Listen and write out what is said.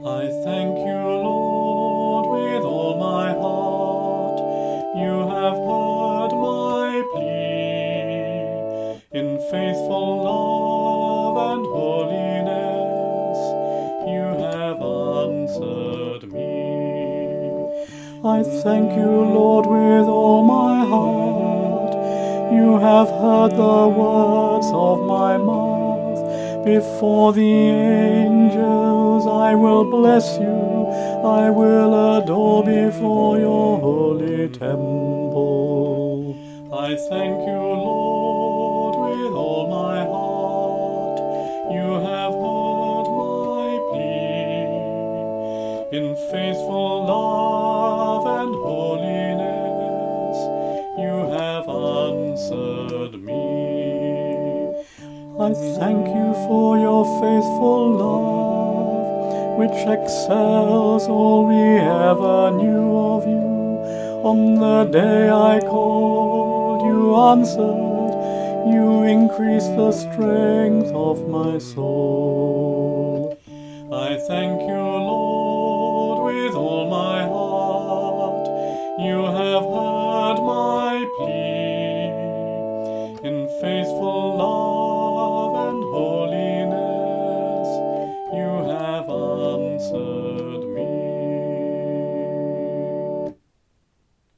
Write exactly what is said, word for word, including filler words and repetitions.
I thank you, Lord, with all my heart. You have heard my plea. In faithful love and holiness, you have answered me. I thank you, Lord, with all my heart. You have heard the words of my mouth. Before the angels I will bless you, I will adore before your holy temple. I thank you, Lord, with all my heart. You have heard my plea. In faithful love and holiness, you have answered me. I thank you for your faithful love, which excels all we ever knew of you. On the day I called, you answered, you increased the strength of my soul. I thank you, Lord,